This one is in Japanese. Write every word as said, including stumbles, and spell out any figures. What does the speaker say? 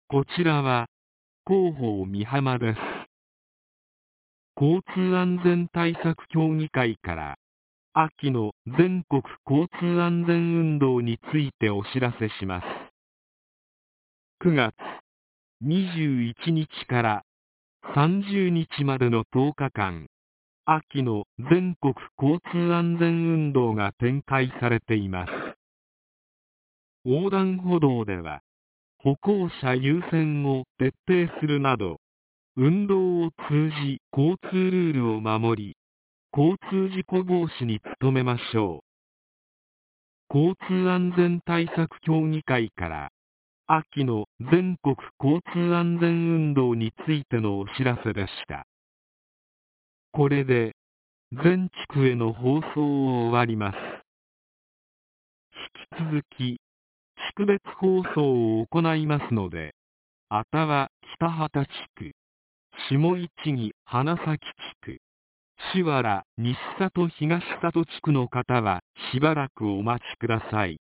こちらは広報美浜です。交通安全対策協議会から秋の全国交通安全運動についてお知らせします。くがつにじゅういちにちからさんじゅうにちまでのとおかかん、秋の全国交通安全運動が展開されています。横断歩道では歩行者優先を徹底するなど、運動を通じ交通ルールを守り、交通事故防止に努めましょう。交通安全対策協議会から秋の全国交通安全運動についてのお知らせでした。これで全地区への放送を終わります。引き続き地区別放送を行いますので、あたわ北畑地区、下市木花咲地区、檜原西里東里地区の方はしばらくお待ちください。